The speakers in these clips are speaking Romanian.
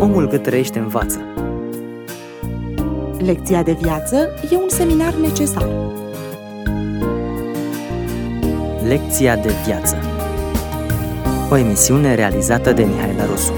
Omul cât trăiește învață. Lecția de viață e un seminar necesar. Lecția de viață. O emisiune realizată de Mihaela Rosu.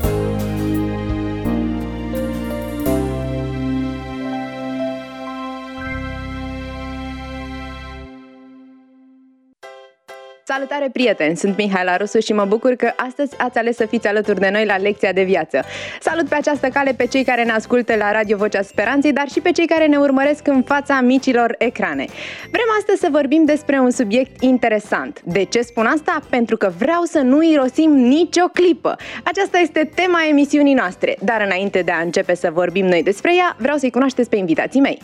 Salutare, prieteni! Sunt Mihaela Rosu și mă bucur că astăzi ați ales să fiți alături de noi la Lecția de Viață. Salut pe această cale pe cei care ne ascultă la Radio Vocea Speranței, dar și pe cei care ne urmăresc în fața micilor ecrane. Vrem astăzi să vorbim despre un subiect interesant. De ce spun asta? Pentru că vreau să nu irosim nicio clipă. Aceasta este tema emisiunii noastre, dar înainte de a începe să vorbim noi despre ea, vreau să-i cunoașteți pe invitații mei.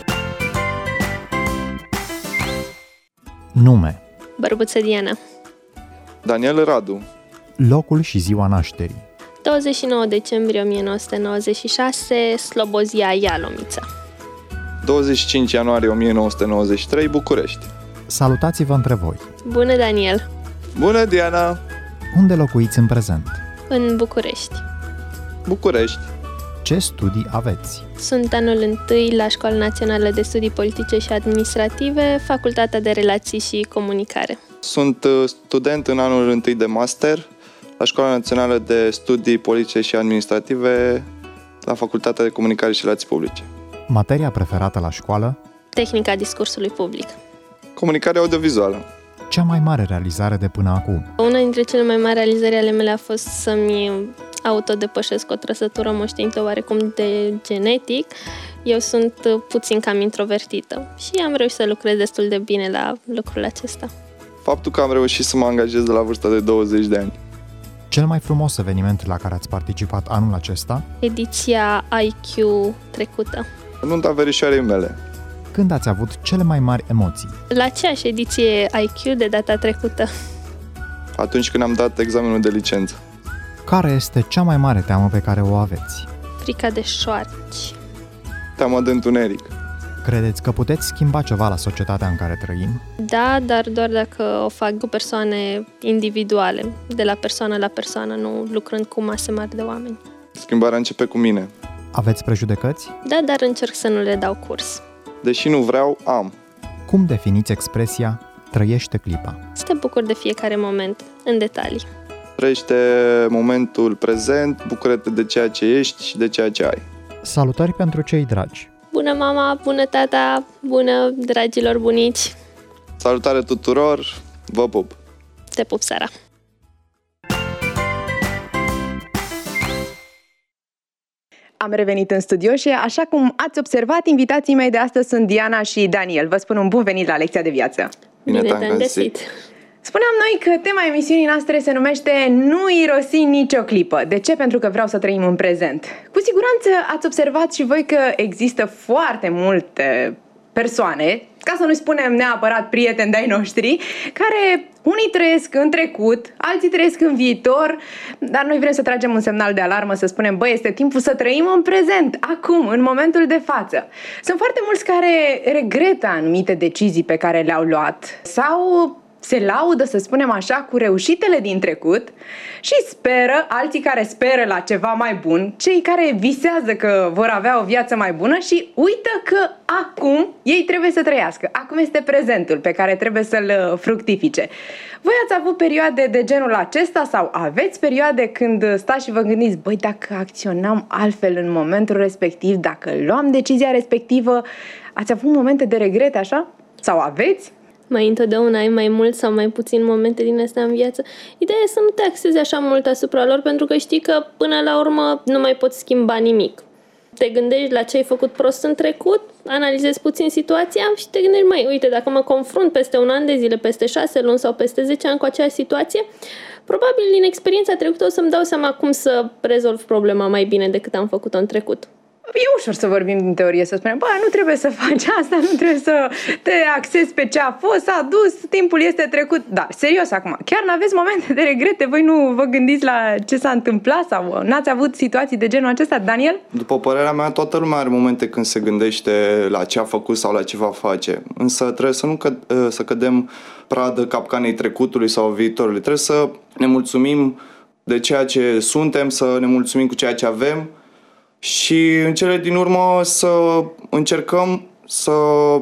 Nume: Bărbuță Diana. Daniel Radu. Locul și ziua nașterii: 29 decembrie 1996, Slobozia Ialomița. 25 ianuarie 1993, București. Salutați-vă între voi. Bună, Daniel. Bună, Diana. Unde locuiți în prezent? În București. București. Ce studii aveți? Sunt anul 1 la Școala Națională de Studii Politice și Administrative, Facultatea de Relații și Comunicare. Sunt student în anul 1 de master la Școala Națională de Studii Politice și Administrative, la Facultatea de Comunicare și Relații Publice. Materia preferată la școală? Tehnica discursului public. Comunicare audiovizuală. Cea mai mare realizare de până acum? Una dintre cele mai mari realizări ale mele a fost să-mi autodepășesc o trăsătură moștenită oarecum de genetic. Eu sunt puțin cam introvertită și am reușit să lucrez destul de bine la lucrul acesta. Faptul că am reușit să mă angajez de la vârsta de 20 de ani. Cel mai frumos eveniment la care ați participat anul acesta? Ediția IQ trecută. Nunta verișoarei mele. Când ați avut cele mai mari emoții? La aceeași ediție IQ de data trecută. Atunci când am dat examenul de licență. Care este cea mai mare teamă pe care o aveți? Frica de șoarci. Teama de întuneric. Credeți că puteți schimba ceva la societatea în care trăim? Da, dar doar dacă o fac cu persoane individuale, de la persoană la persoană, nu lucrând cu mase mari de oameni. Schimbarea începe cu mine. Aveți prejudecăți? Da, dar încerc să nu le dau curs. Deși nu vreau, am. Cum definiți expresia trăiește clipa? Să te bucuri de fiecare moment, în detalii. Trăiește momentul prezent, bucură-te de ceea ce ești și de ceea ce ai. Salutări pentru cei dragi. Bună mama, bună tata, bună dragilor bunici. Salutare tuturor, vă pup. Te pup, Sara. Am revenit în studio și, așa cum ați observat, invitații mei de astăzi sunt Diana și Daniel. Vă spun un bun venit la Lecția de Viață. Bine te-am găsit. Spuneam noi că tema emisiunii noastre se numește Nu irosi nicio clipă. De ce? Pentru că vreau să trăim în prezent. Cu siguranță ați observat și voi că există foarte multe persoane, ca să nu spunem neapărat prieteni de-ai noștri, care unii trăiesc în trecut, alții trăiesc în viitor, dar noi vrem să tragem un semnal de alarmă, să spunem, băi, este timpul să trăim în prezent, acum, în momentul de față. Sunt foarte mulți care regretă anumite decizii pe care le-au luat sau se laudă, să spunem așa, cu reușitele din trecut și speră, alții care speră la ceva mai bun, cei care visează că vor avea o viață mai bună și uită că acum ei trebuie să trăiască. Acum este prezentul pe care trebuie să-l fructifice. Voi ați avut perioade de genul acesta sau aveți perioade când stați și vă gândiți, băi, dacă acționam altfel în momentul respectiv, dacă luam decizia respectivă, ați avut momente de regret așa? Sau aveți? Mai întotdeauna ai mai mult sau mai puțin momente din astea în viață. Ideea e să nu te axezi așa mult asupra lor, pentru că știi că până la urmă nu mai poți schimba nimic. Te gândești la ce ai făcut prost în trecut, analizezi puțin situația și te gândești, mai uite, dacă mă confrunt peste un an de zile, peste 6 luni sau peste 10 ani cu aceeași situație, probabil din experiența trecută o să-mi dau seama cum să rezolv problema mai bine decât am făcut-o în trecut. E ușor să vorbim din teorie, să spunem, bă, nu trebuie să faci asta, nu trebuie să te axezi pe ce a fost, s-a dus, timpul este trecut. Dar, serios acum, chiar n-aveți momente de regrete? Voi nu vă gândiți la ce s-a întâmplat sau n-ați avut situații de genul acesta, Daniel? După părerea mea, toată lumea are momente când se gândește la ce a făcut sau la ce va face. Însă trebuie să nu să cădem pradă capcanei trecutului sau viitorului. Trebuie să ne mulțumim de ceea ce suntem, să ne mulțumim cu ceea ce avem și în cele din urmă să încercăm să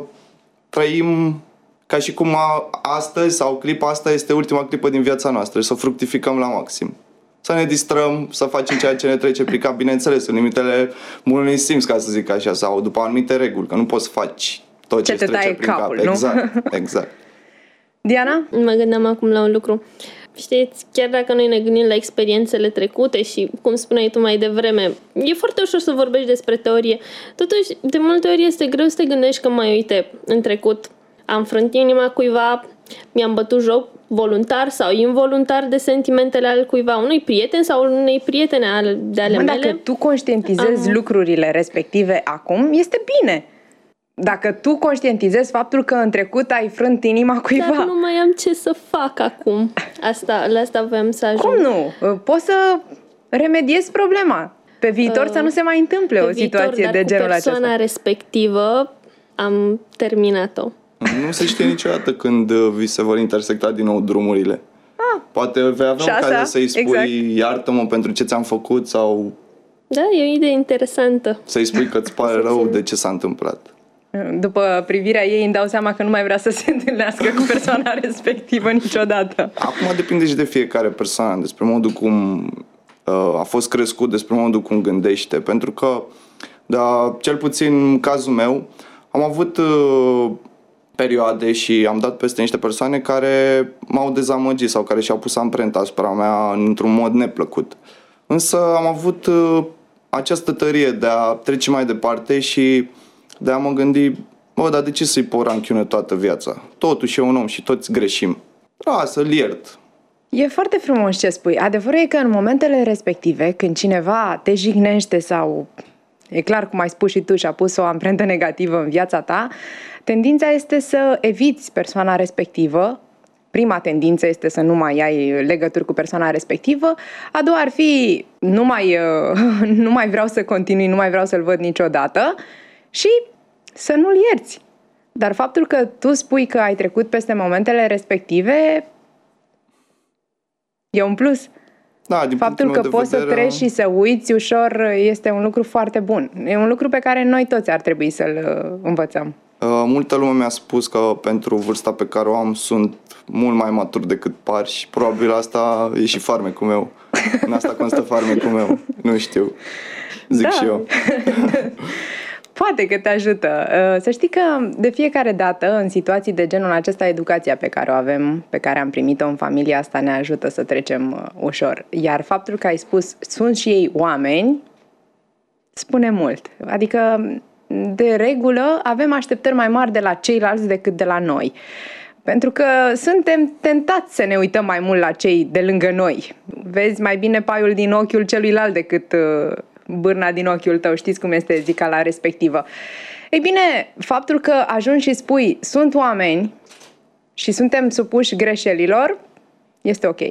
trăim ca și cum astăzi sau clipa asta este ultima clipă din viața noastră și să fructificăm la maxim. Să ne distrăm, să facem ceea ce ne trece prin cap, bineînțeles, în limitele bunului simț, ca să zic așa, sau după anumite reguli, că nu poți să faci tot ce te trece taie prin capul, cap. nu? Exact. Diana? Mă gândeam acum la un lucru. Știți, chiar dacă noi ne gândim la experiențele trecute și, cum spuneai tu mai devreme, e foarte ușor să vorbești despre teorie. Totuși, de multe ori este greu să te gândești că, mai uite, în trecut am frânt inima cuiva, mi-am bătut joc voluntar sau involuntar de sentimentele al cuiva, unui prieten sau unei prietene de ale mele. Dacă tu conștientizezi lucrurile respective acum, este bine. Dacă tu conștientizezi faptul că în trecut ai frânt inima cuiva... Dar nu mai am ce să fac acum. La asta voiam să ajung. Cum nu? Poți să remediezi problema. Pe viitor să nu se mai întâmple o situație de genul acesta. Persoana respectivă am terminat-o. Nu se știe niciodată când vi se vor intersecta din nou drumurile. Poate vei avea ocazia să-i spui exact. Iartă-mă pentru ce ți-am făcut sau... Da, e o idee interesantă. Să-i spui că îți pare rău de ce s-a întâmplat. După privirea ei îmi dau seama că nu mai vrea să se întâlnească cu persoana respectivă niciodată. Acum depinde și de fiecare persoană, despre modul cum a fost crescut, despre modul cum gândește. Pentru că, cel puțin în cazul meu, am avut perioade și am dat peste niște persoane care m-au dezamăgit sau care și-au pus amprenta asupra mea într-un mod neplăcut. Însă am avut această tărie de a trece mai departe și de a mă gândi, dar de ce să-i por ranchiune toată viața? Totuși e un om și toți greșim. Să-l iert. E foarte frumos ce spui. Adevărul e că în momentele respective, când cineva te jignește sau, e clar cum ai spus și tu, și-a pus o amprentă negativă în viața ta, tendința este să eviți persoana respectivă. Prima tendință este să nu mai ai legături cu persoana respectivă. A doua ar fi nu mai vreau să continui, nu mai vreau să-l văd niciodată și să nu-l ierți. Dar faptul că tu spui că ai trecut peste momentele respective e un plus. Din faptul că poți să treci și să uiți ușor este un lucru foarte bun. E un lucru pe care noi toți ar trebui să-l învățăm. Multă lume mi-a spus că pentru vârsta pe care o am sunt mult mai matur decât par și probabil asta e și farmecul meu. În asta constă farmecul meu. Nu știu. Zic și eu. Poate că te ajută. Să știi că de fiecare dată, în situații de genul acesta, educația pe care o avem, pe care am primit-o în familia asta, ne ajută să trecem ușor. Iar faptul că ai spus, sunt și ei oameni, spune mult. Adică, de regulă, avem așteptări mai mari de la ceilalți decât de la noi. Pentru că suntem tentați să ne uităm mai mult la cei de lângă noi. Vezi mai bine paiul din ochiul celuilalt decât bârna din ochiul tău, știți cum este zicala respectivă. Ei bine, faptul că ajungi și spui sunt oameni și suntem supuși greșelilor, este ok.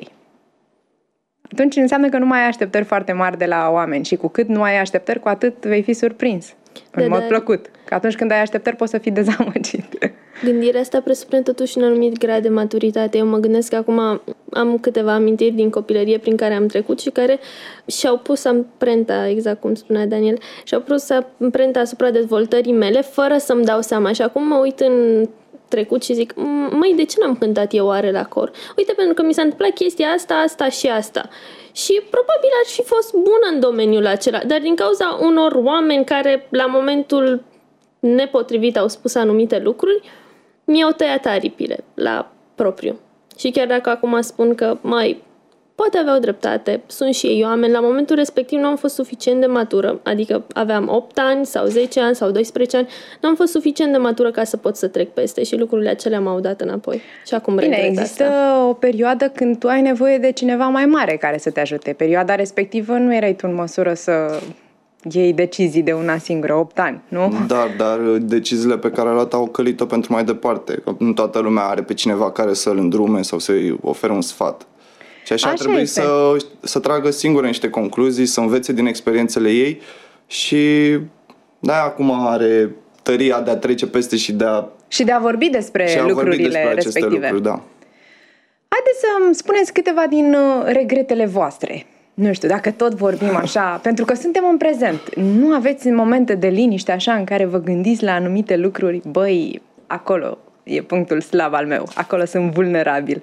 Atunci înseamnă că nu mai ai așteptări foarte mari de la oameni și cu cât nu ai așteptări, cu atât vei fi surprins. În mod plăcut. Că atunci când ai așteptări poți să fii dezamăgit. Gândirea asta presupune totuși un anumit grad de maturitate. Eu mă gândesc că acum am câteva amintiri din copilărie prin care am trecut și care și-au pus amprenta, exact cum spunea Daniel, și-au pus amprenta asupra dezvoltării mele fără să-mi dau seama. Și acum mă uit în trecut și zic, măi, de ce n-am cântat eu oare la cor? Uite, pentru că mi s-a întâmplat chestia asta, asta și asta. Și probabil ar fi fost bună în domeniul acela, dar din cauza unor oameni care la momentul nepotrivit au spus anumite lucruri, mi-au tăiat aripile la propriu. Și chiar dacă acum spun că, poate aveau dreptate, sunt și ei oameni, la momentul respectiv nu am fost suficient de matură, adică aveam 8 ani sau 10 ani sau 12 ani, nu am fost suficient de matură ca să pot să trec peste și lucrurile acelea m-au dat înapoi. Și acum regret asta. Există o perioadă când tu ai nevoie de cineva mai mare care să te ajute. Perioada respectivă nu erai tu în măsură să iei decizii de una singură, 8 ani, nu? Dar deciziile pe care le-a luat au călit-o pentru mai departe. Că nu toată lumea are pe cineva care să-l îndrume sau să-i ofere un sfat. Și așa ar trebui să tragă singure niște concluzii, să învețe din experiențele ei și acum are tăria de a trece peste și de a vorbi despre lucrurile respective. Lucruri, da. Haideți să-mi spuneți câteva din regretele voastre. Nu știu, dacă tot vorbim așa, pentru că suntem în prezent. Nu aveți momente de liniște așa în care vă gândiți la anumite lucruri? Băi, acolo e punctul slab al meu. Acolo sunt vulnerabil.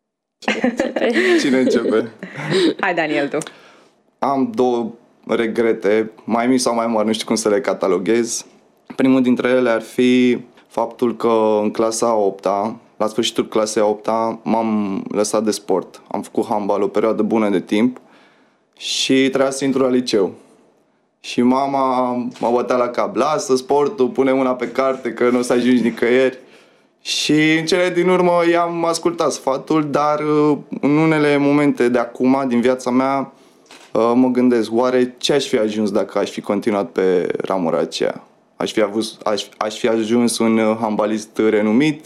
Cine începe? Hai, Daniel, tu. Am 2 regrete, mai mici sau mai mari, nu știu cum să le cataloghez. Primul dintre ele ar fi faptul că în clasa 8-a, la sfârșitul clasei 8-a, m-am lăsat de sport. Am făcut handbal o perioadă bună de timp și trebuia să intru la liceu. Și mama mă bătea la cap: lasă sportul, pune mâna pe carte că nu o să ajungi nicăieri. Și în cele din urmă i-am ascultat sfatul, dar în unele momente de acum, din viața mea, mă gândesc, oare ce aș fi ajuns dacă aș fi continuat pe ramura aceea? Aș fi ajuns un handbalist renumit?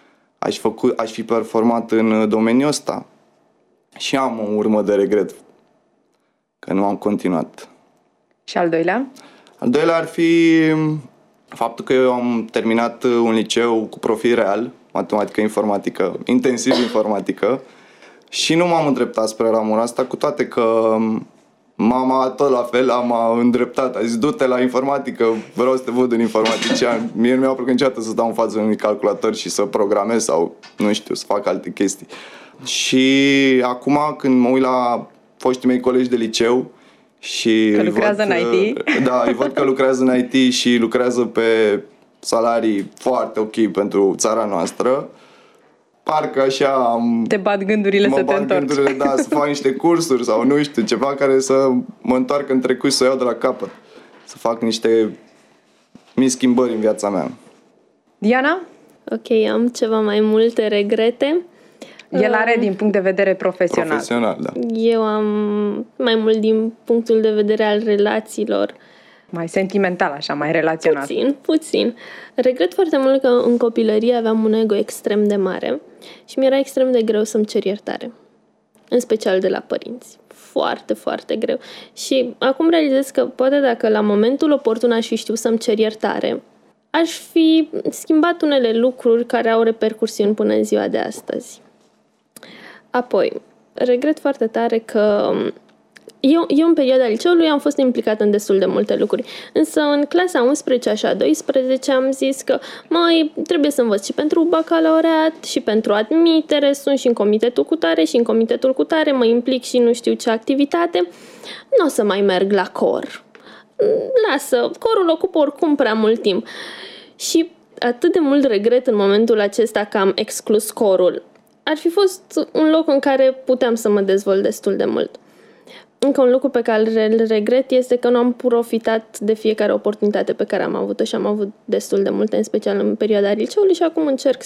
Aș fi performat în domeniul ăsta? Și am o urmă de regret că nu am continuat. Și al doilea? Al doilea ar fi faptul că eu am terminat un liceu cu profil real, matematică, informatică, intensiv informatică, și nu m-am îndreptat spre ramura asta, cu toate că mama tot la fel m-a îndreptat. A zis: du-te la informatică, vreau să te văd în informatician. Mie nu mi-a plăcut niciodată să stau în fața unui calculator și să programez sau, nu știu, să fac alte chestii. Și acum când mă uit la foștii mei colegi de liceu și că lucrează în IT. Da, îi văd că lucrează în IT și lucrează pe salarii foarte ok pentru țara noastră, parcă așa te bat gândurile să te întorci. Gândurile, da, să fac niște cursuri sau nu știu, ceva care să mă întoarcă în trecut și să o iau de la capăt. Să fac niște mici schimbări în viața mea. Diana? Ok, am ceva mai multe regrete. El are din punct de vedere profesional. Profesional, da. Eu am mai mult din punctul de vedere al relațiilor. Mai sentimental, așa, mai relaționat. Puțin. Regret foarte mult că în copilărie aveam un ego extrem de mare și mi-era extrem de greu să-mi cer iertare. În special de la părinți. Foarte, foarte greu. Și acum realizez că poate dacă la momentul oportun aș fi știut să-mi cer iertare, aș fi schimbat unele lucruri care au repercursiuni până în ziua de astăzi. Apoi, regret foarte tare că eu în perioada liceului am fost implicată în destul de multe lucruri. Însă în clasa 11 așa 12 am zis că trebuie să învăț și pentru bacalaureat și pentru admitere, sunt și în comitetul cu tare și în comitetul cu tare, mă implic și nu știu ce activitate. Nu o să mai merg la cor. Lasă, corul ocupă oricum prea mult timp. Și atât de mult regret în momentul acesta că am exclus corul. Ar fi fost un loc în care puteam să mă dezvolt destul de mult. Încă un lucru pe care îl regret este că nu am profitat de fiecare oportunitate pe care am avut-o și am avut destul de multe, în special în perioada liceului, și acum încerc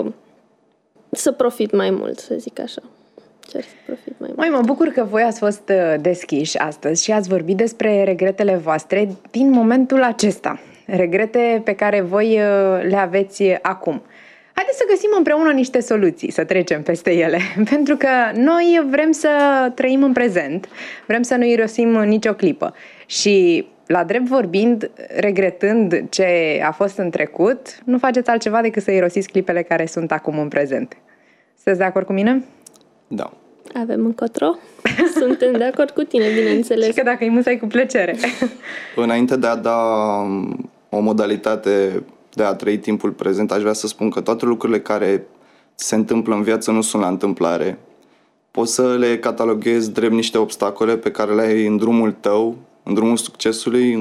să profit mai mult, să zic așa. Încerc să profit mai mult. Mă bucur că voi ați fost deschiși astăzi și ați vorbit despre regretele voastre din momentul acesta. Regrete pe care voi le aveți acum. Haideți să găsim împreună niște soluții, să trecem peste ele, pentru că noi vrem să trăim în prezent, vrem să nu irosim nicio clipă și, la drept vorbind, regretând ce a fost în trecut, nu faceți altceva decât să irosiți clipele care sunt acum în prezent. Sunteți de acord cu mine? Da. Avem încotro? Suntem de acord cu tine, bineînțeles. Și că dacă îi musai, cu plăcere. Înainte de a da o modalitate de a trăi timpul prezent, aș vrea să spun că toate lucrurile care se întâmplă în viață nu sunt la întâmplare. Poți să le cataloghezi drept niște obstacole pe care le ai în drumul tău, în drumul succesului,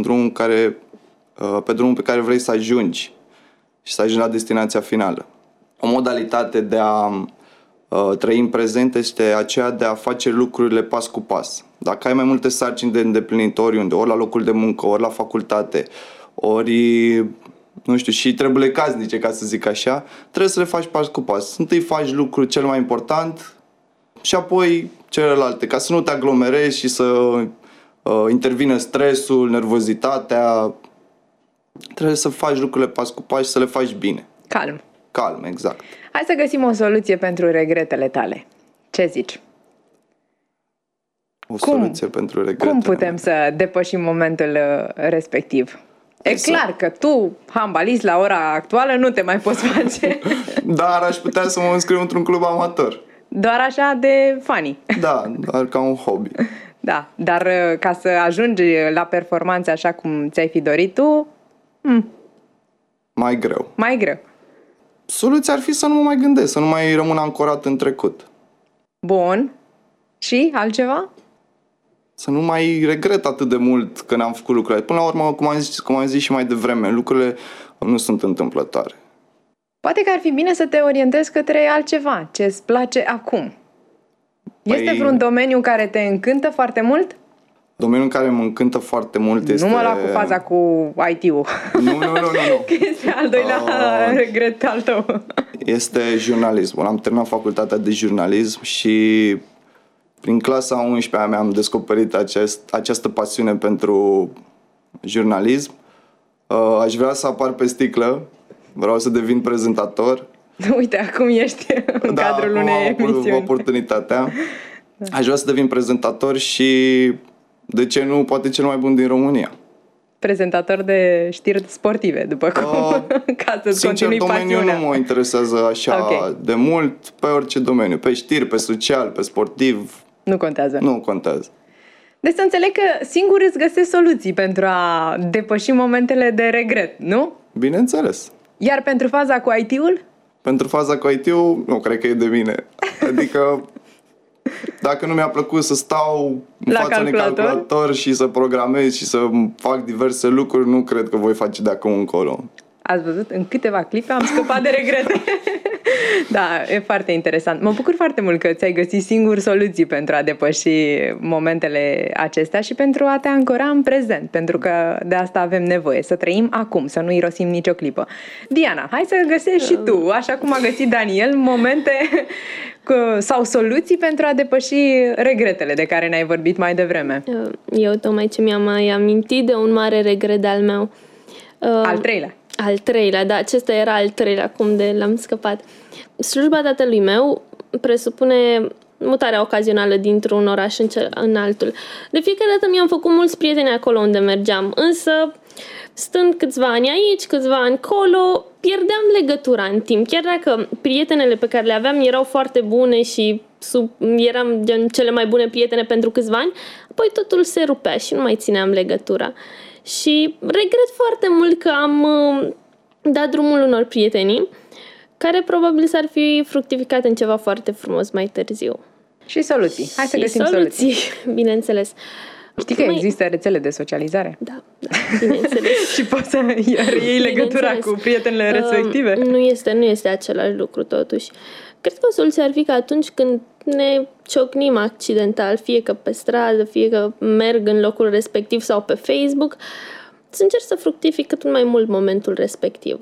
pe drumul pe care vrei să ajungi și să ajungi la destinația finală. O modalitate de a trăi în prezent este aceea de a face lucrurile pas cu pas. Dacă ai mai multe sarcini de îndeplinit oriunde, ori la locul de muncă, ori la facultate, ori nu știu, și treburile casnice, ca să zic așa, trebuie să le faci pas cu pas. Întâi faci lucrul cel mai important și apoi celelalte, ca să nu te aglomerezi și să intervină stresul, nervozitatea. Trebuie să faci lucrurile pas cu pas și să le faci bine. Calm, exact. Hai să găsim o soluție pentru regretele tale. Ce zici? Soluție pentru regretele. Cum putem să depășim momentul respectiv? E clar că tu, handbalist la ora actuală, nu te mai poți face. Dar aș putea să mă înscriu într-un club amator. Doar așa de funny. Da, doar ca un hobby. Da, dar ca să ajungi la performanțe așa cum ți-ai fi dorit tu, Mai greu. mai greu. Soluția ar fi să nu mă mai gândesc, să nu mai rămân ancorat în trecut. Bun. Și altceva? Să nu mai regret atât de mult că n-am făcut lucrurile. Până la urmă, cum am zis și mai devreme, lucrurile nu sunt întâmplătoare. Poate că ar fi bine să te orientezi către altceva, ce îți place acum. Este vreun domeniu care te încântă foarte mult? Domeniul care mă încântă foarte mult este... Nu mă lua cu faza cu IT-ul. Nu. Este al doilea regret al tău. Este jurnalismul. Am terminat facultatea de jurnalism și prin clasa 11-a mea am descoperit această pasiune pentru jurnalism. Aș vrea să apar pe sticlă, vreau să devin prezentator. Uite, acum ești în cadrul unei emisiuni. Oportunitatea. Aș vrea să devin prezentator și, de ce nu, poate cel mai bun din România. Prezentator de știri sportive, după cum, ca să-ți continui pasiunea. Domeniul nu mă interesează așa de mult, pe orice domeniu, pe știri, pe social, pe sportiv. Nu contează. Nu contează. Deci să înțeleg că singur îți găsești soluții pentru a depăși momentele de regret, nu? Bineînțeles. Iar pentru faza cu IT-ul? Pentru faza cu IT-ul, nu cred că e de mine. Adică, dacă nu mi-a plăcut să stau în fața unui calculator și să programez și să fac diverse lucruri, nu cred că voi face de acum încolo. Ați văzut? În câteva clipe am scăpat de regrete. Da, e foarte interesant. Mă bucur foarte mult că ți-ai găsit singur soluții pentru a depăși momentele acestea și pentru a te ancora în prezent, pentru că de asta avem nevoie, să trăim acum, să nu irosim nicio clipă. Diana, hai să găsești și tu, așa cum a găsit Daniel, momente sau soluții pentru a depăși regretele de care ne-ai vorbit mai devreme. Eu tocmai ce mi-am mai amintit de un mare regret al meu. Al treilea. Al treilea, da, acesta era al treilea, acum de l-am scăpat. Slujba tatălui meu presupune mutarea ocazională dintr-un oraș în altul. De fiecare dată mi-am făcut mulți prieteni acolo unde mergeam, însă stând câțiva ani aici, câțiva ani acolo, pierdeam legătura în timp. Chiar dacă prietenele pe care le aveam erau foarte bune și eram gen cele mai bune prietene pentru câțiva ani, apoi totul se rupea și nu mai țineam legătura. Și regret foarte mult că am dat drumul unor prietenii care probabil s-ar fi fructificat în ceva foarte frumos mai târziu. Și soluții. Hai să găsim soluții. Bineînțeles. Știi că există rețele de socializare? Da, bineînțeles. Și poți să iei legătura cu prietenele respective? Nu este același lucru totuși. Cred că o soluție ar fi că atunci când ne ciocnim accidental, fie că pe stradă, fie că merg în locul respectiv sau pe Facebook, să încerc să fructific cât mai mult momentul respectiv.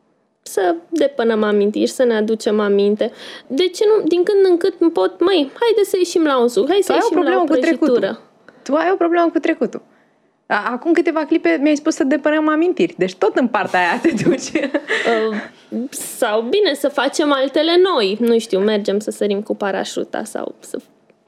Să depănăm amintiri, să ne aducem aminte. De ce nu, din când în cât haide să ieșim la un suc, hai să ieșim la o prăjitură. Tu ai o problemă cu trecutul. Acum câteva clipe mi-ai spus să depănăm amintiri. Deci tot în partea aia te duci. Sau bine, să facem altele noi. Nu știu, mergem să sărim cu parașuta sau să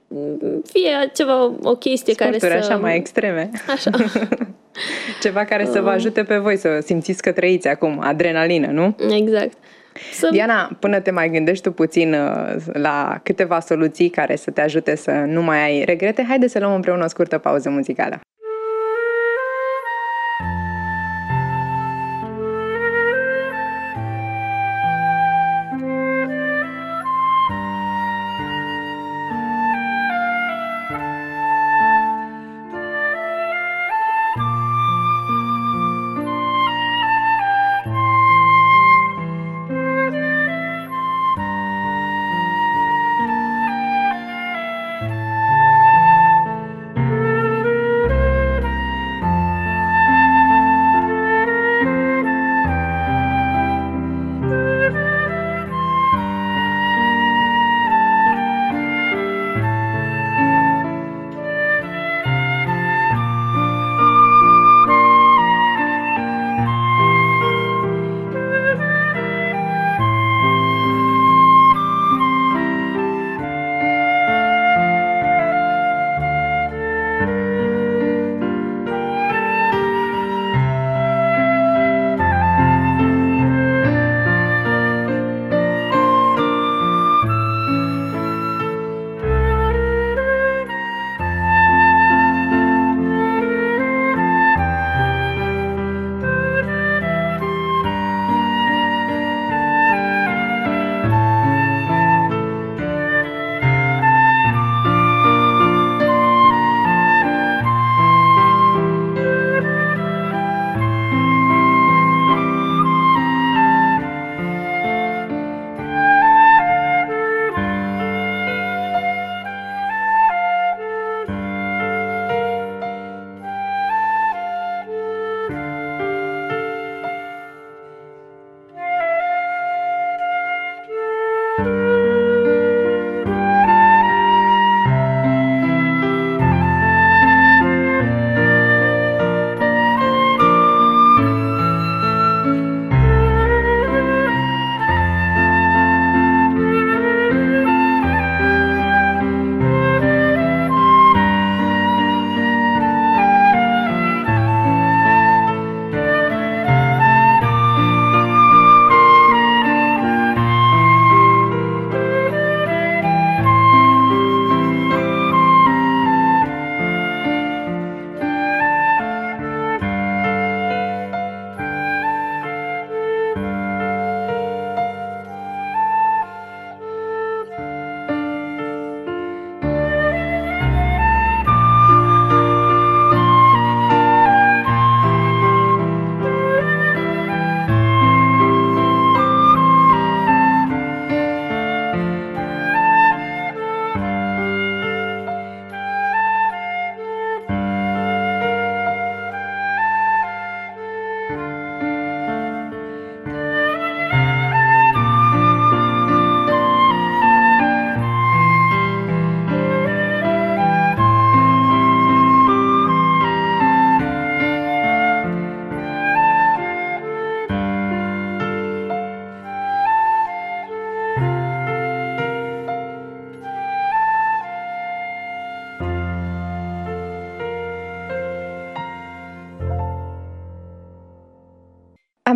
fie ceva, o chestie sporturi care să... așa mai extreme. Așa. Ceva care să vă ajute pe voi să simțiți că trăiți acum adrenalină, nu? Exact. Diana, până te mai gândești tu puțin la câteva soluții care să te ajute să nu mai ai regrete, haide să luăm împreună o scurtă pauză muzicală.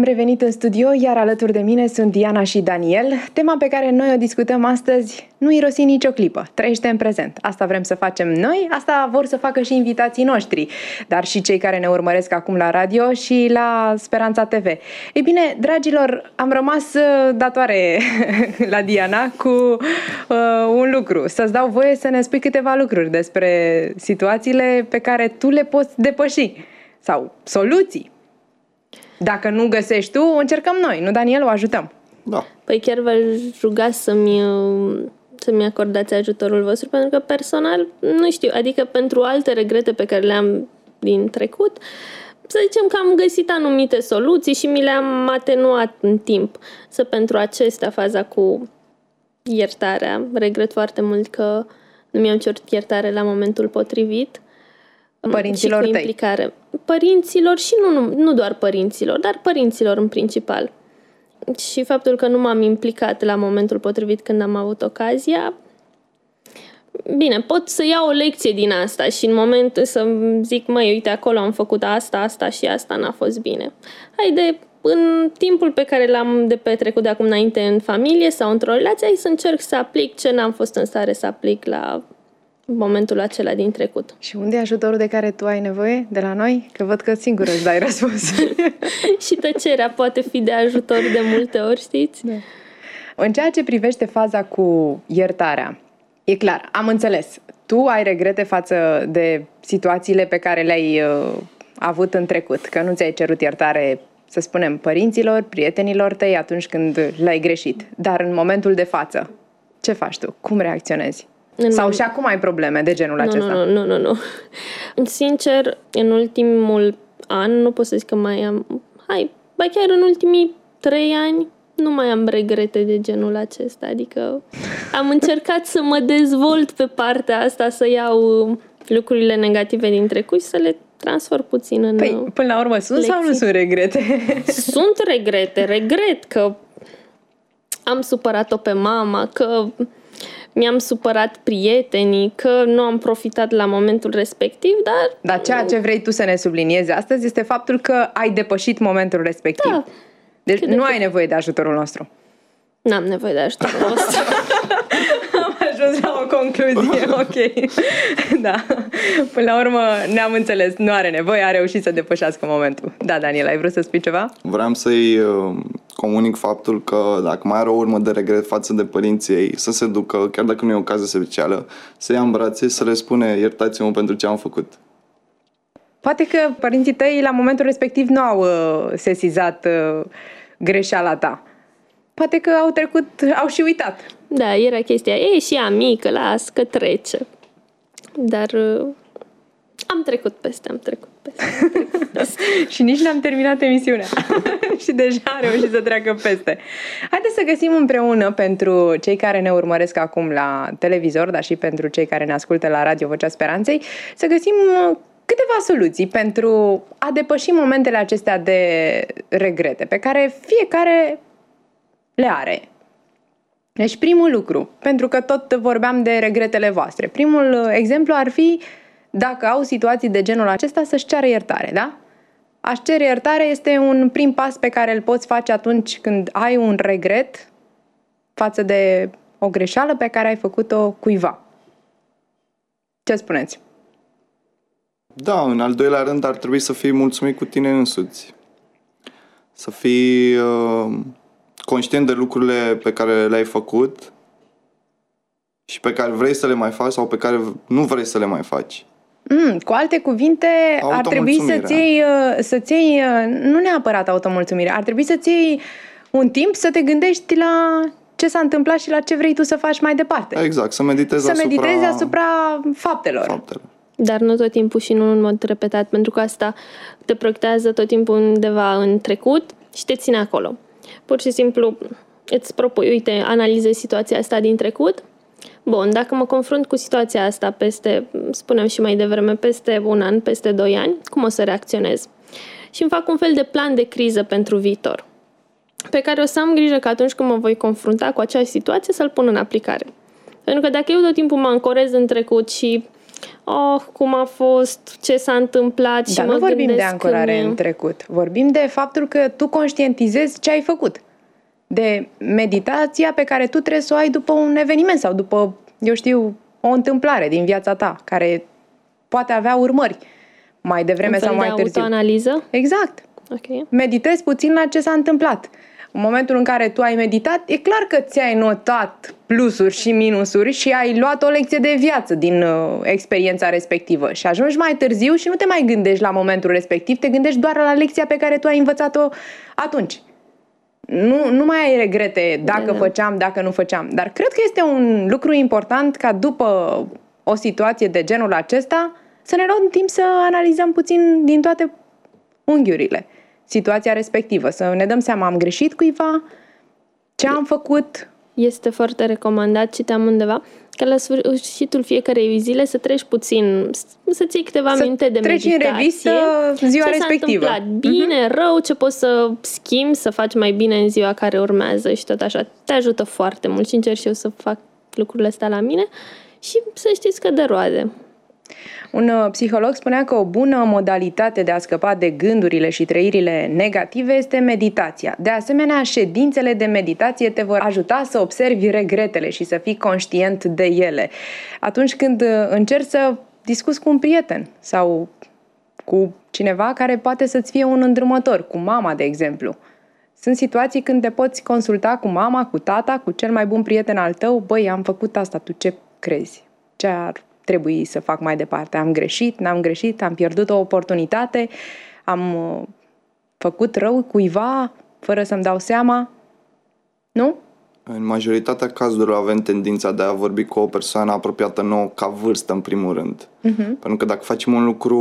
Am revenit în studio, iar alături de mine sunt Diana și Daniel. Tema pe care noi o discutăm astăzi: nu irosi nicio clipă, trăiește în prezent. Asta vrem să facem noi, asta vor să facă și invitații noștri, dar și cei care ne urmăresc acum la radio și la Speranța TV. Ei bine, dragilor, am rămas datoare la Diana cu un lucru. Să-ți dau voie să ne spui câteva lucruri despre situațiile pe care tu le poți depăși sau soluții. Dacă nu găsești tu, încercăm noi, nu, Daniel, o ajutăm. Da. Păi chiar v-aș ruga să-mi acordați ajutorul vostru, pentru că personal, nu știu, adică pentru alte regrete pe care le-am din trecut, să zicem că am găsit anumite soluții și mi le-am atenuat în timp. Să pentru acestea, faza cu iertarea, regret foarte mult că nu mi-am cerut iertare la momentul potrivit. Părinților și cu implicare. Părinților și nu doar părinților, dar părinților în principal. Și faptul că nu m-am implicat la momentul potrivit când am avut ocazia. Bine, pot să iau o lecție din asta și în moment să zic, măi, uite, acolo am făcut asta și asta n-a fost bine. Haide, în timpul pe care l-am de petrecut de acum înainte în familie sau într-o relație, hai să încerc să aplic ce n-am fost în stare să aplic la momentul acela din trecut. Și unde e ajutorul de care tu ai nevoie de la noi? Că văd că singură îți dai răspuns. Și tăcerea poate fi de ajutor de multe ori, știți? Da. În ceea ce privește faza cu iertarea, e clar, am înțeles. Tu ai regrete față de situațiile pe care le-ai avut în trecut, că nu ți-ai cerut iertare, să spunem, părinților, prietenilor tăi atunci când l-ai greșit. Dar în momentul de față, ce faci tu? Cum reacționezi? Sau și acum ai probleme de genul acesta? Nu. Sincer, în ultimul an, nu pot să zic că mai am... Ba chiar în ultimii 3 ani, nu mai am regrete de genul acesta. Adică am încercat să mă dezvolt pe partea asta, să iau lucrurile negative din trecut și să le transform puțin în Păi, până la urmă, sunt lecții. Sau nu sunt regrete? Sunt regrete. Regret că am supărat-o pe mama, că mi-am supărat prietenii, că nu am profitat la momentul respectiv, Dar ceea ce vrei tu să ne subliniezi astăzi este faptul că ai depășit momentul respectiv. Da. Deci nu ai nevoie de ajutorul nostru. N-am nevoie de ajutorul nostru. Am ajuns la o concluzie, ok. Da. Până la urmă ne-am înțeles, nu are nevoie, a reușit să depășească momentul. Da, Daniel, ai vrut să spui ceva? Vreau să-i comunic faptul că dacă mai are o urmă de regret față de părinții ei, să se ducă, chiar dacă nu e o ocazie specială, să ia în brațe, să le spune iertați-mă pentru ce am făcut. Poate că părinții tăi la momentul respectiv nu au sesizat greșeala ta. Poate că au și uitat. Da, era chestia, e și ea mică, las că trece. Dar am trecut peste. Și nici n-am terminat emisiunea. Și deja am reușit să treacă peste. Haideți să găsim împreună, pentru cei care ne urmăresc acum la televizor, dar și pentru cei care ne ascultă la Radio Vocea Speranței, să găsim câteva soluții pentru a depăși momentele acestea de regrete, pe care fiecare le are. Deci primul lucru, pentru că tot vorbeam de regretele voastre, primul exemplu ar fi, dacă au situații de genul acesta, să-și ceară iertare, da? A-și cere iertare este un prim pas pe care îl poți face atunci când ai un regret față de o greșeală pe care ai făcut-o cuiva. Ce spuneți? Da, în al doilea rând ar trebui să fii mulțumit cu tine însuți. Să fii conștient de lucrurile pe care le-ai făcut și pe care vrei să le mai faci sau pe care nu vrei să le mai faci. Cu alte cuvinte, ar trebui să-ți iei, nu neapărat automulțumire, ar trebui să-ți iei un timp să te gândești la ce s-a întâmplat și la ce vrei tu să faci mai departe. Exact, să meditezi asupra faptelor. Dar nu tot timpul și nu în mod repetat, pentru că asta te proiectează tot timpul undeva în trecut și te ține acolo. Pur și simplu îți propui, uite, analizezi situația asta din trecut. Bun, dacă mă confrunt cu situația asta peste, spuneam și mai devreme, peste 1 an, peste 2 ani, cum o să reacționez? Și îmi fac un fel de plan de criză pentru viitor, pe care o să am grijă că atunci când mă voi confrunta cu acea situație să-l pun în aplicare. Pentru că dacă eu tot timpul mă ancorez în trecut și cum a fost, ce s-a întâmplat și Dar mă nu vorbim gândesc de ancorare în trecut. Vorbim de faptul că tu conștientizezi ce ai făcut. De meditația pe care tu trebuie să o ai după un eveniment sau după, eu știu, o întâmplare din viața ta, care poate avea urmări mai devreme sau mai târziu. Autoanaliză? Exact. Ok. Meditezi puțin la ce s-a întâmplat. În momentul în care tu ai meditat, e clar că ți-ai notat plusuri și minusuri și ai luat o lecție de viață din experiența respectivă. Și ajungi mai târziu și nu te mai gândești la momentul respectiv, te gândești doar la lecția pe care tu ai învățat-o atunci. Nu mai ai regrete dacă făceam, dacă nu făceam. Dar cred că este un lucru important ca după o situație de genul acesta să ne luăm timp să analizăm puțin din toate unghiurile situația respectivă. Să ne dăm seama, am greșit cuiva, ce am făcut. Este foarte recomandat, citeam undeva, că la sfârșitul fiecarei zile să treci puțin, să-ți iei câteva minute de meditație. Să treci în revistă ziua respectivă. Ce s-a întâmplat bine, rău, ce poți să schimbi, să faci mai bine în ziua care urmează și tot așa. Te ajută foarte mult și încerc și eu să fac lucrurile astea la mine și să știți că dă roade. Un psiholog spunea că o bună modalitate de a scăpa de gândurile și trăirile negative este meditația. De asemenea, ședințele de meditație te vor ajuta să observi regretele și să fii conștient de ele. Atunci când încerci să discuți cu un prieten sau cu cineva care poate să-ți fie un îndrumător, cu mama, de exemplu. Sunt situații când te poți consulta cu mama, cu tata, cu cel mai bun prieten al tău. Băi, am făcut asta, tu ce crezi? Ce ar trebui să fac mai departe? Am greșit, n-am greșit, am pierdut o oportunitate, am făcut rău cuiva fără să-mi dau seama? Nu? În majoritatea cazurilor avem tendința de a vorbi cu o persoană apropiată nouă ca vârstă, în primul rând. Pentru că dacă facem un lucru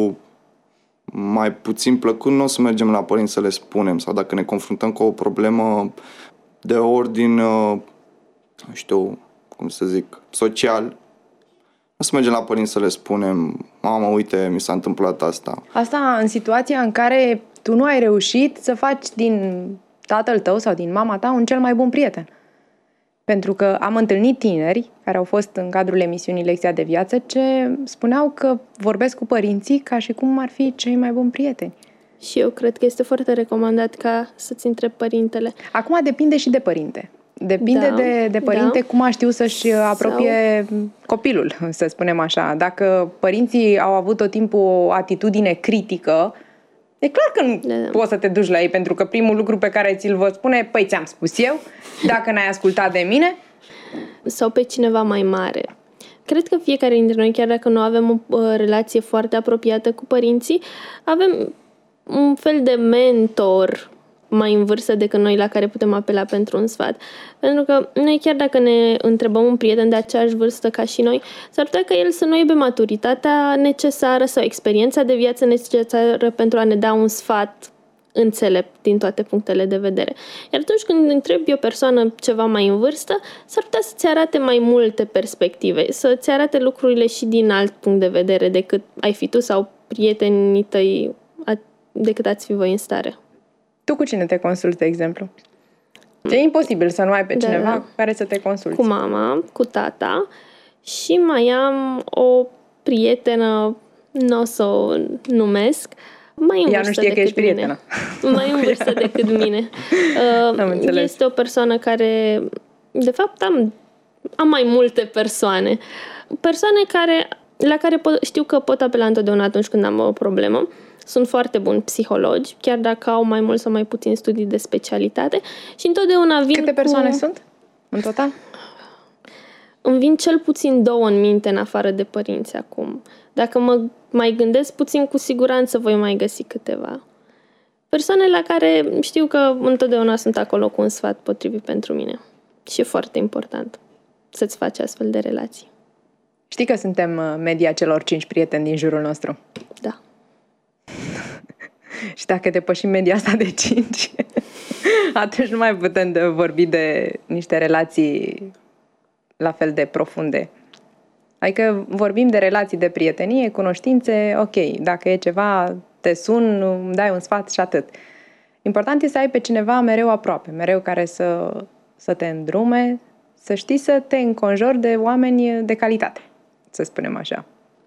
mai puțin plăcut, nu o să mergem la părinți să le spunem. Sau dacă ne confruntăm cu o problemă de ordin, nu știu, cum să zic, social, o să mergem la părinți să le spunem: mamă, uite, mi s-a întâmplat asta. Asta în situația în care tu nu ai reușit să faci din tatăl tău sau din mama ta un cel mai bun prieten. Pentru că am întâlnit tineri care au fost în cadrul emisiunii Lecția de Viață ce spuneau că vorbesc cu părinții ca și cum ar fi cei mai buni prieteni. Și eu cred că este foarte recomandat ca să-ți întrebi părintele. Acum depinde și de părinte. Depinde de părinte cum a știut să-și apropie copilul, să spunem așa. Dacă părinții au avut tot timpul o atitudine critică, e clar că nu poți să te duci la ei, pentru că primul lucru pe care ți-l vor spune: păi ți-am spus eu, dacă n-ai ascultat de mine. Sau pe cineva mai mare. Cred că fiecare dintre noi, chiar dacă nu avem o relație foarte apropiată cu părinții, avem un fel de mentor mai în vârstă decât noi la care putem apela pentru un sfat. Pentru că noi, chiar dacă ne întrebăm un prieten de aceeași vârstă ca și noi, s-ar putea ca el să nu aibă maturitatea necesară sau experiența de viață necesară pentru a ne da un sfat înțelept din toate punctele de vedere. Iar atunci când întrebi o persoană ceva mai în vârstă, s-ar putea să-ți arate mai multe perspective, să-ți arate lucrurile și din alt punct de vedere decât ai fi tu sau prietenii tăi, decât ați fi voi în stare. Tu cu cine te consulți, de exemplu? E imposibil să nu ai pe cineva cu care să te consulți. Cu mama, cu tata și mai am o prietenă, nu o să o numesc, mai în vârstă decât mine. Mai în vârstă decât mine. Este o persoană care, de fapt, am mai multe persoane. Persoane la care știu că pot apela întotdeauna atunci când am o problemă. Sunt foarte buni psihologi, chiar dacă au mai mult sau mai puțin studii de specialitate și întotdeauna vin. Câte persoane sunt în total? Îmi vin cel puțin 2 în minte în afară de părinți acum. Dacă mă mai gândesc puțin, cu siguranță voi mai găsi câteva. Persoane la care știu că întotdeauna sunt acolo cu un sfat potrivit pentru mine. Și e foarte important să-ți faci astfel de relații. Știi că suntem media celor 5 prieteni din jurul nostru? Da. Și dacă depășim media asta de 5, atunci nu mai putem vorbi de niște relații la fel de profunde. Adică vorbim de relații de prietenie, cunoștințe, ok, dacă e ceva, te sun, îmi dai un sfat și atât. Important e să ai pe cineva mereu aproape, mereu care să te îndrume, să știi să te înconjori de oameni de calitate, să spunem așa.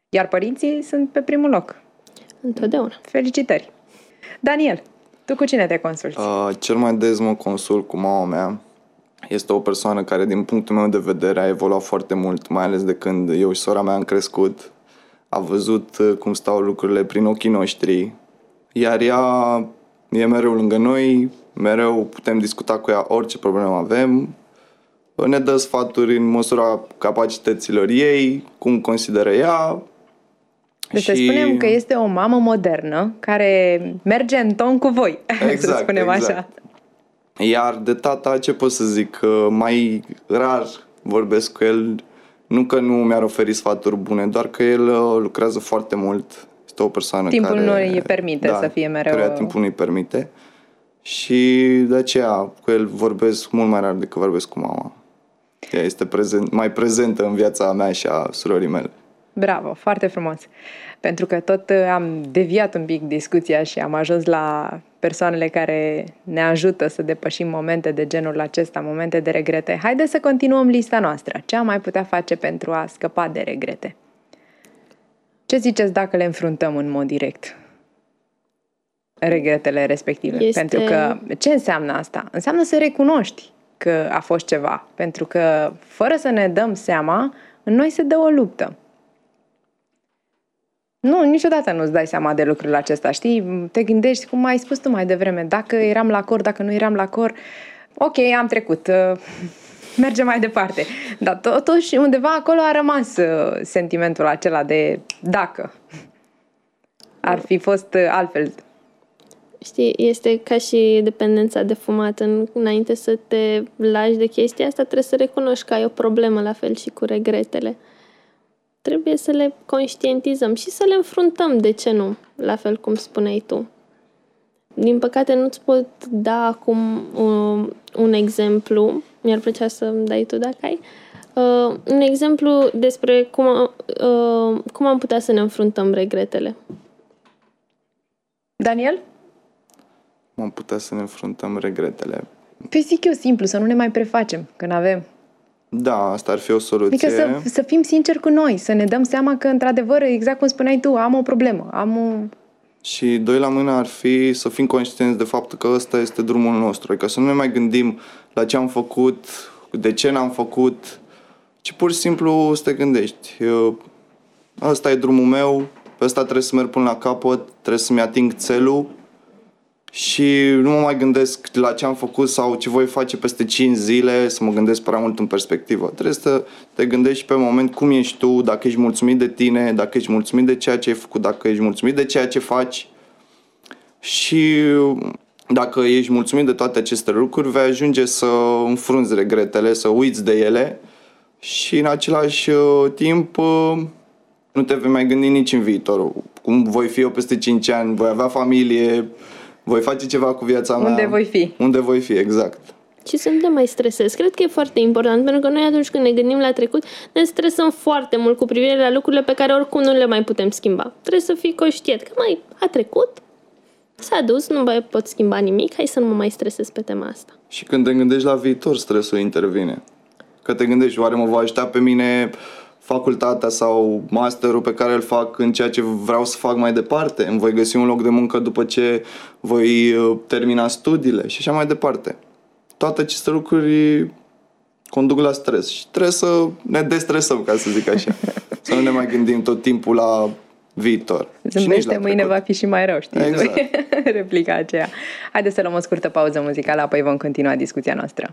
Iar părinții sunt pe primul loc. Întotdeauna. Felicitări! Daniel, tu cu cine te consulți? Cel mai des mă consult cu mama mea. Este o persoană care, din punctul meu de vedere, a evoluat foarte mult, mai ales de când eu și sora mea am crescut. A văzut cum stau lucrurile prin ochii noștri. Iar ea e mereu lângă noi, mereu putem discuta cu ea orice problemă avem. Ne dă sfaturi în măsura capacităților ei, cum consideră ea. Deci să spunem că este o mamă modernă care merge în ton cu voi, exact, să spunem exact. așa. Iar de tata, ce pot să zic? Mai rar vorbesc cu el. Nu că nu mi-ar oferi sfaturi bune, doar că el lucrează foarte mult. Este o persoană timpul care... nu îi permite să fie mereu... Căreia timpul nu îi permite. Și de aceea cu el vorbesc mult mai rar decât vorbesc cu mama. Ea este mai prezentă în viața mea și a surorii mele. Bravo, foarte frumos. Pentru că tot am deviat un pic discuția și am ajuns la persoanele care ne ajută să depășim momente de genul acesta, momente de regrete. Haideți să continuăm lista noastră. Ce am mai putea face pentru a scăpa de regrete? Ce ziceți dacă le înfruntăm în mod direct? Regretele respective. Pentru că ce înseamnă asta? Înseamnă să recunoști că a fost ceva. Pentru că fără să ne dăm seama, în noi se dă o luptă. Nu, niciodată nu-ți dai seama de lucrul acesta, știi? Te gândești, cum ai spus tu mai devreme, dacă eram la cor, dacă nu eram la cor, ok, am trecut, mergem mai departe. Dar totuși, undeva acolo a rămas sentimentul acela de dacă ar fi fost altfel. Știi, este ca și dependența de fumat. Înainte să te lași de chestia asta, trebuie să recunoști că ai o problemă, la fel și cu regretele. Trebuie să le conștientizăm și să le înfruntăm, de ce nu? La fel cum spuneai tu. Din păcate nu-ți pot da acum un exemplu, mi-ar plăcea să-mi dai tu dacă ai, un exemplu despre cum am putea să ne înfruntăm regretele. Daniel? Cum am putea să ne înfruntăm regretele? Păi zic eu simplu, să nu ne mai prefacem când avem. Da, asta ar fi o soluție. Adică să fim sinceri cu noi, să ne dăm seama că, într-adevăr, exact cum spuneai tu, am o problemă, Și doi la mână ar fi să fim conștienți de faptul că ăsta este drumul nostru. Adică să nu ne mai gândim la ce am făcut, de ce n-am făcut, ci pur și simplu să te gândești. Ăsta e drumul meu, pe ăsta trebuie să merg până la capăt, trebuie să-mi ating țelul și nu mă mai gândesc la ce am făcut sau ce voi face peste 5 zile, să mă gândesc prea mult în perspectivă. Trebuie să te gândești pe moment cum ești tu, dacă ești mulțumit de tine, dacă ești mulțumit de ceea ce ai făcut, dacă ești mulțumit de ceea ce faci. Și dacă ești mulțumit de toate aceste lucruri, vei ajunge să înfrunzi regretele, să uiți de ele și în același timp nu te vei mai gândi nici în viitor. Cum voi fi eu peste 5 ani, voi avea familie, voi face ceva cu viața mea. Unde voi fi. Unde voi fi, exact. Și să nu te mai stresezi. Cred că e foarte important, pentru că noi atunci când ne gândim la trecut, ne stresăm foarte mult cu privire la lucrurile pe care oricum nu le mai putem schimba. Trebuie să fii conștient că mai a trecut, s-a dus, nu mai pot schimba nimic, hai să nu mă mai stresez pe tema asta. Și când te gândești la viitor, stresul intervine. Că te gândești, oare mă va ajuta pe mine facultatea sau masterul pe care îl fac în ceea ce vreau să fac mai departe? Îmi voi găsi un loc de muncă după ce voi termina studiile și așa mai departe. Toate aceste lucruri conduc la stres și trebuie să ne destresăm, ca să zic așa. Să nu ne mai gândim tot timpul la viitor. Zâmbește, mâine va fi și mai rău, știi? Exact. Replica aceea. Haideți să luăm o scurtă pauză muzicală, apoi vom continua discuția noastră.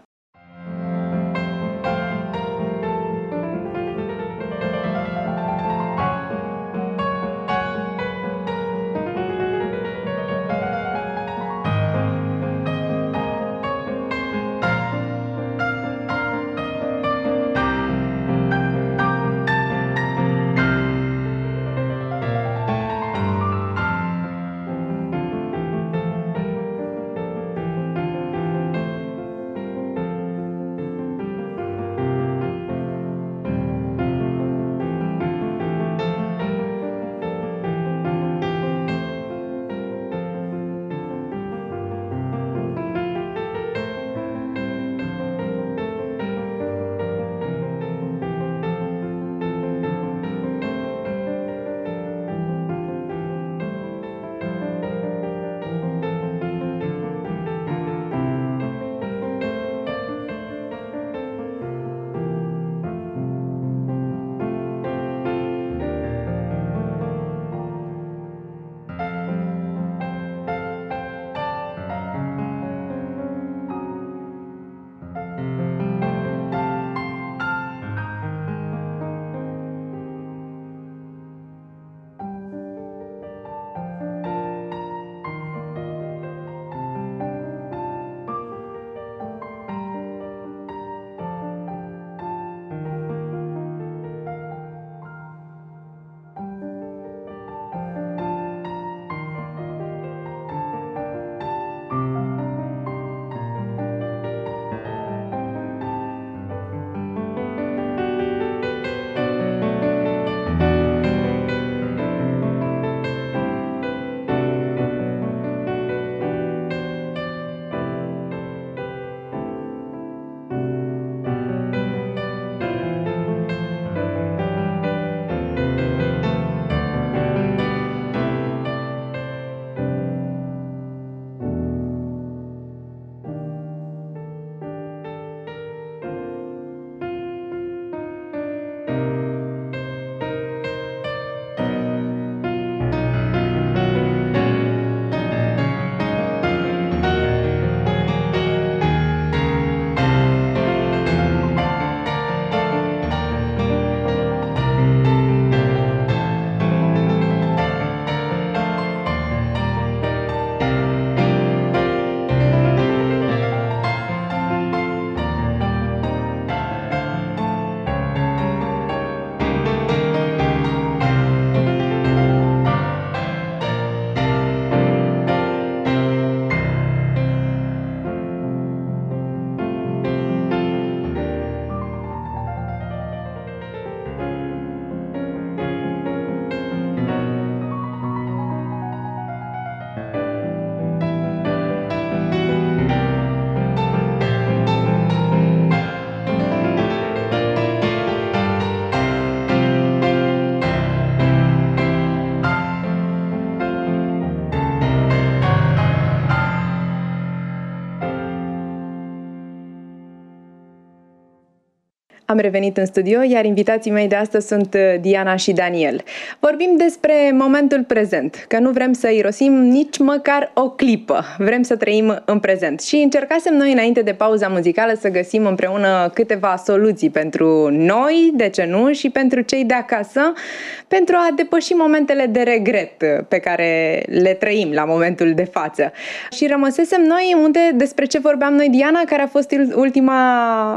am revenit în studio, iar invitații mei de astăzi sunt Diana și Daniel. Vorbim despre momentul prezent, că nu vrem să irosim nici măcar o clipă, vrem să trăim în prezent. Și încercasem noi înainte de pauza muzicală să găsim împreună câteva soluții pentru noi, de ce nu, și pentru cei de acasă, pentru a depăși momentele de regret pe care le trăim la momentul de față. Și rămăsesem noi despre ce vorbeam noi, Diana, care a fost ultima...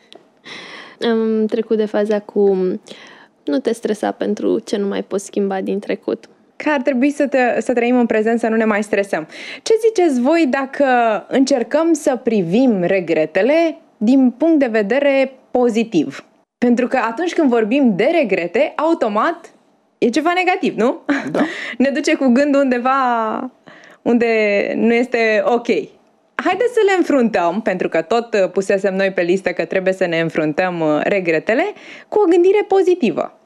Am trecut de faza cu nu te stresa pentru ce nu mai poți schimba din trecut. Că ar trebui să trăim în prezent, să nu ne mai stresăm. Ce ziceți voi dacă încercăm să privim regretele din punct de vedere pozitiv? Pentru că atunci când vorbim de regrete, automat e ceva negativ, nu? Da. Ne duce cu gândul undeva unde nu este ok. Haideți să le înfruntăm, pentru că tot pusesem noi pe listă că trebuie să ne înfruntăm regretele, cu o gândire pozitivă.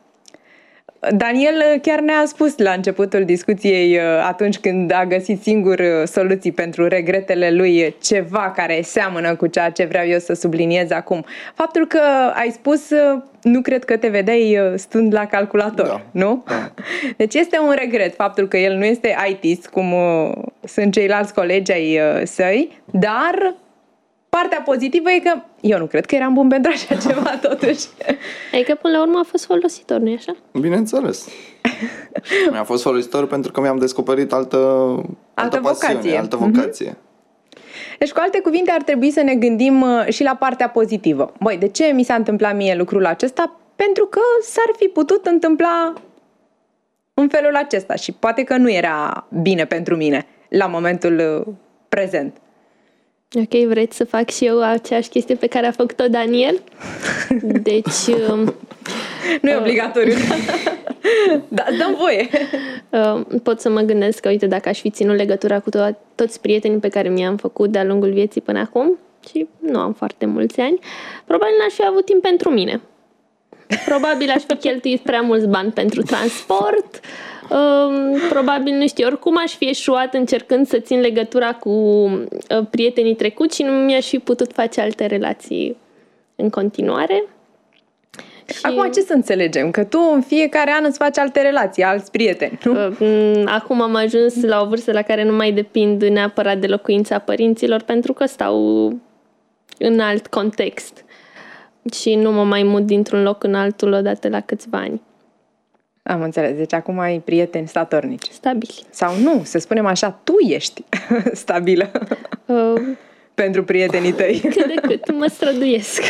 Daniel chiar ne-a spus la începutul discuției, atunci când a găsit singur soluții pentru regretele lui, ceva care seamănă cu ceea ce vreau eu să subliniez acum. Faptul că ai spus, nu cred că te vedeai stând la calculator, da. Nu? Da. Deci este un regret faptul că el nu este IT-ist, cum sunt ceilalți colegi ai săi, dar... Partea pozitivă e că eu nu cred că eram bun pentru așa ceva, totuși. Adică, până la urmă, a fost folositor, nu-i așa? Bineînțeles. Mi-a fost folositor pentru că mi-am descoperit altă pasiune, altă vocație. Deci, cu alte cuvinte, ar trebui să ne gândim și la partea pozitivă. Băi, de ce mi s-a întâmplat mie lucrul acesta? Pentru că s-ar fi putut întâmpla în felul acesta și poate că nu era bine pentru mine la momentul prezent. Ok, vreți să fac și eu aceeași chestie pe care a făcut-o Daniel? Deci... nu e obligatoriu. Da, dăm voie. Pot să mă gândesc că, uite, dacă aș fi ținut legătura cu toți prietenii pe care mi-am făcut de-a lungul vieții până acum, și nu am foarte mulți ani, probabil n-aș fi avut timp pentru mine. Probabil aș fi cheltuit prea mulți bani pentru transport, probabil, nu știu, oricum aș fi eșuat încercând să țin legătura cu prietenii trecuți și nu mi-aș fi putut face alte relații în continuare. Și... Acum ce să înțelegem? Că tu în fiecare an îți faci alte relații, alți prieteni, nu? Acum am ajuns la o vârstă la care nu mai depind neapărat de locuința părinților, pentru că stau în alt context și nu mă mai mut dintr-un loc în altul odată la câțiva ani. Am înțeles. Deci acum ai prieteni statornici. Stabili. Sau nu, să spunem așa, tu ești stabilă pentru prietenii tăi. Cât de cât, mă străduiesc.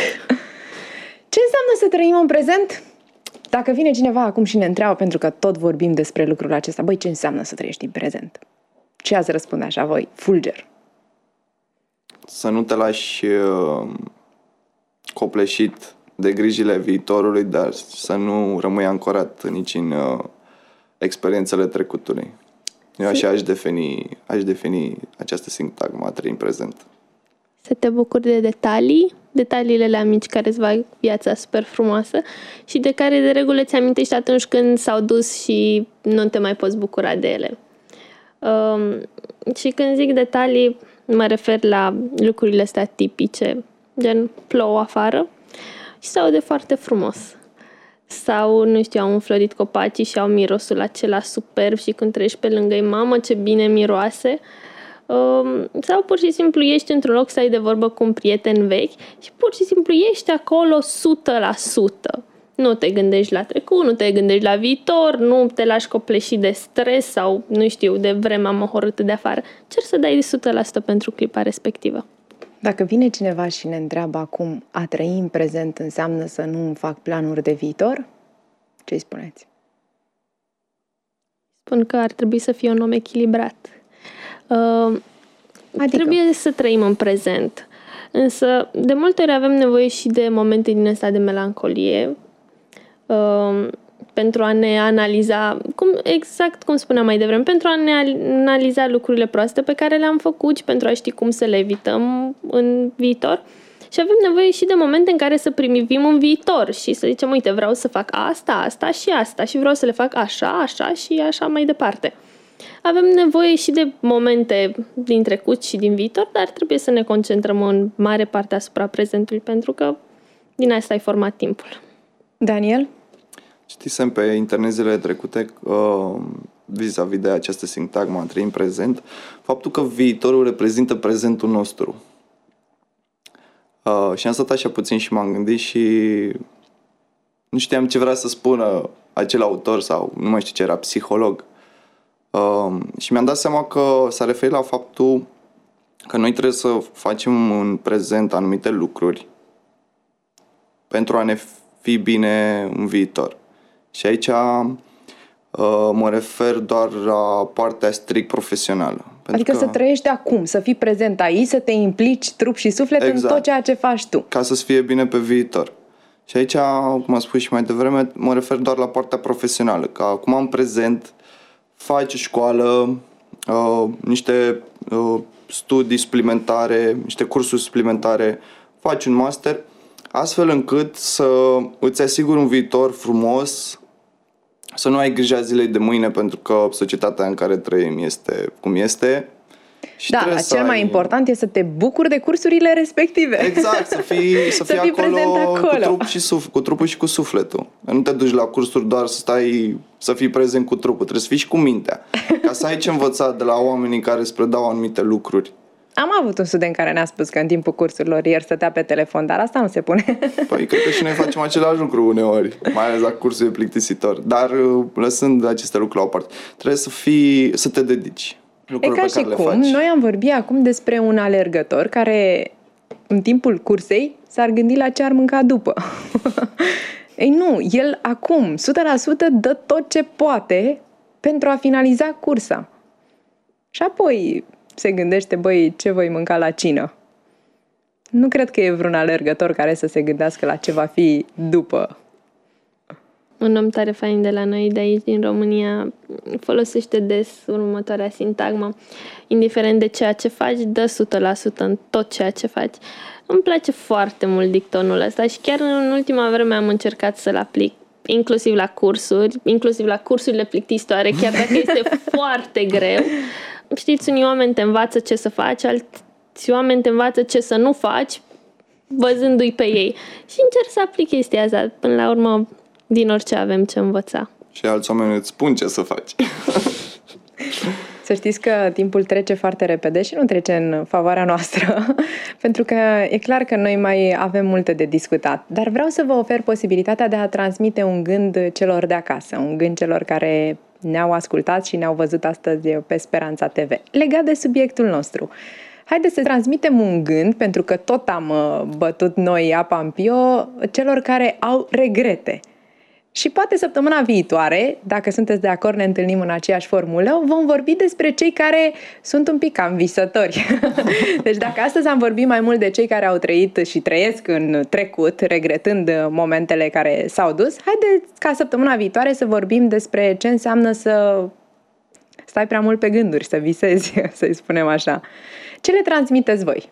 Ce înseamnă să trăim în prezent? Dacă vine cineva acum și ne întreabă, pentru că tot vorbim despre lucrul acesta, băi, ce înseamnă să trăiești în prezent? Ce ați răspunde așa voi? Fulger. Să nu te lași copleșit de grijile viitorului, dar să nu rămâi ancorat nici în experiențele trecutului. Eu așa aș defini această sintagmă, a trăi în prezent. Să te bucuri de detaliile alea mici care îți fac viața super frumoasă și de care de regulă ți amintești atunci când s-au dus și nu te mai poți bucura de ele. Și când zic detalii, mă refer la lucrurile astea tipice, gen plouă afară și se aude foarte frumos. Sau, nu știu, au înflorit copacii și au mirosul acela superb și când treci pe lângă-i, mamă, ce bine miroase. Sau pur și simplu ești într-un loc să ai de vorbă cu un prieten vechi și pur și simplu ești acolo 100%. Nu te gândești la trecut, nu te gândești la viitor, nu te lași copleșit de stres sau, nu știu, de vremea mohorâtă de afară. Cer să dai 100% pentru clipa respectivă. Dacă vine cineva și ne întreabă acum, a trăi în prezent înseamnă să nu îmi fac planuri de viitor? Ce-i spuneți? Spun că ar trebui să fie un om echilibrat. Adică? Trebuie să trăim în prezent. Însă, de multe ori avem nevoie și de momente din astea de melancolie pentru a ne analiza, exact cum spuneam mai devreme, pentru a ne analiza lucrurile proaste pe care le-am făcut și pentru a ști cum să le evităm în viitor. Și avem nevoie și de momente în care să primivim un viitor și să zicem, uite, vreau să fac asta și asta și vreau să le fac așa și așa mai departe. Avem nevoie și de momente din trecut și din viitor, dar trebuie să ne concentrăm în mare parte asupra prezentului, pentru că din asta ai format timpul. Daniel? Citisem pe internet zilele trecute vis-a-vis de această sintagmă a trăi în prezent, faptul că viitorul reprezintă prezentul nostru. Și am stat așa puțin și m-am gândit și nu știam ce vrea să spună acel autor sau nu mai știu ce era, psiholog. Și mi-am dat seama că s-a referit la faptul că noi trebuie să facem în prezent anumite lucruri pentru a ne fi bine în viitor. Și aici mă refer doar la partea strict profesională. Adică să trăiești acum, să fii prezent aici, să te implici trup și suflet în tot ceea ce faci tu. Ca să-ți fie bine pe viitor. Și aici, cum am spus și mai devreme, mă refer doar la partea profesională. Că acum în prezent faci școală, niște studii suplimentare, niște cursuri suplimentare, faci un master, astfel încât să îți asiguri un viitor frumos, să nu ai grija zilei de mâine, pentru că societatea în care trăim este cum este. Și da, cel mai important e să te bucuri de cursurile respective. Exact, să fii acolo cu trupul și cu sufletul. Nu te duci la cursuri doar să fii prezent cu trupul, trebuie să fii și cu mintea. Ca să ai ce învăța de la oamenii care îți predau anumite lucruri. Am avut un student care ne-a spus că în timpul cursurilor el stătea pe telefon, dar asta nu se pune. Păi cred că și noi facem același lucru uneori, mai ales la cursul e plictisitor. Dar lăsând aceste lucruri la o parte, trebuie să te dedici. E ca și cum noi am vorbit acum despre un alergător care în timpul cursei s-ar gândi la ce ar mânca după. Ei nu, el acum 100% dă tot ce poate pentru a finaliza cursa. Și apoi se gândește, băi, ce voi mânca la cină? Nu cred că e vreun alergător care să se gândească la ce va fi după. Un om tare fain de la noi, de aici, din România, folosește des următoarea sintagmă. Indiferent de ceea ce faci, dă 100% în tot ceea ce faci. Îmi place foarte mult dictonul ăsta și chiar în ultima vreme am încercat să-l aplic, inclusiv la cursuri, inclusiv la cursurile plictisitoare, chiar dacă este foarte greu. Știți, unii oameni te învață ce să faci, alți oameni te învață ce să nu faci, văzându-i pe ei. Și încerc să aplic chestia asta. Până la urmă, din orice avem ce învăța. Și alți oameni îți spun ce să faci. Să știți că timpul trece foarte repede și nu trece în favoarea noastră, pentru că e clar că noi mai avem multe de discutat. Dar vreau să vă ofer posibilitatea de a transmite un gând celor de acasă, un gând celor care ne-au ascultat și ne-au văzut astăzi pe Speranța TV, legat de subiectul nostru. Haideți să transmitem un gând, pentru că tot am bătut noi apa în pio, celor care au regrete. Și poate săptămâna viitoare, dacă sunteți de acord, ne întâlnim în aceeași formulă, vom vorbi despre cei care sunt un pic cam visători. Deci dacă astăzi am vorbit mai mult de cei care au trăit și trăiesc în trecut, regretând momentele care s-au dus, haideți ca săptămâna viitoare să vorbim despre ce înseamnă să stai prea mult pe gânduri, să visezi, să-i spunem așa. Ce le transmiteți voi?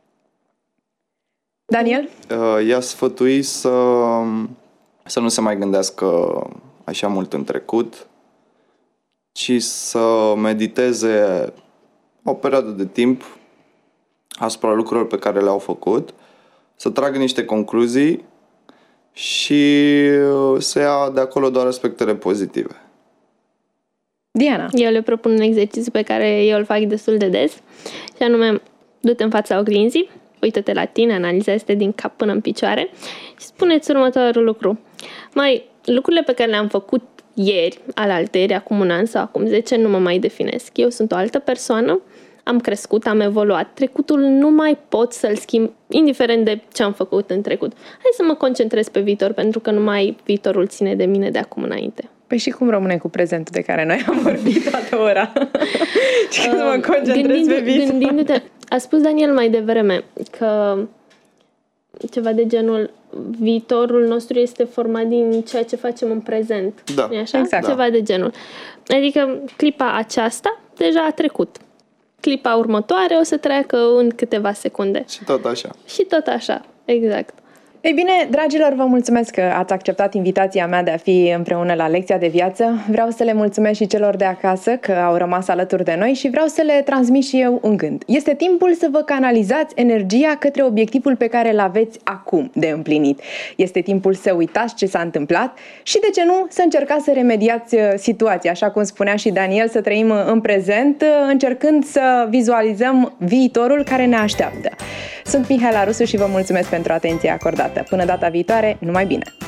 Daniel? I-a sfătui să nu se mai gândească așa mult în trecut, ci să mediteze o perioadă de timp asupra lucrurilor pe care le-au făcut, să tragă niște concluzii și să ia de acolo doar aspectele pozitive. Diana? Eu le propun un exercițiu pe care eu îl fac destul de des, și anume, du-te în fața oglinzii, uită-te la tine, analizează-te din cap până în picioare și spune-ți următorul lucru. Lucrurile pe care le-am făcut ieri, alaltăieri, acum un an sau acum 10, nu mă mai definesc. Eu sunt o altă persoană, am crescut, am evoluat. Trecutul nu mai pot să-l schimb, indiferent de ce am făcut în trecut. Hai să mă concentrez pe viitor, pentru că numai viitorul ține de mine de acum înainte. Păi și cum rămâne cu prezentul de care noi am vorbit toată ora? Și când mă concentrez pe viitor? Gândindu-te, a spus Daniel mai devreme că ceva de genul viitorul nostru este format din ceea ce facem în prezent. Da, nu-i așa? Exact. Ceva de genul. Adică clipa aceasta deja a trecut. Clipa următoare o să treacă în câteva secunde. Și tot așa. Și tot așa, exact. Ei bine, dragilor, vă mulțumesc că ați acceptat invitația mea de a fi împreună la lecția de viață. Vreau să le mulțumesc și celor de acasă că au rămas alături de noi și vreau să le transmit și eu un gând. Este timpul să vă canalizați energia către obiectivul pe care îl aveți acum de împlinit. Este timpul să uitați ce s-a întâmplat și, de ce nu, să încercați să remediați situația. Așa cum spunea și Daniel, să trăim în prezent, încercând să vizualizăm viitorul care ne așteaptă. Sunt Mihaela Rusu și vă mulțumesc pentru atenția acordată. Până data viitoare, numai bine!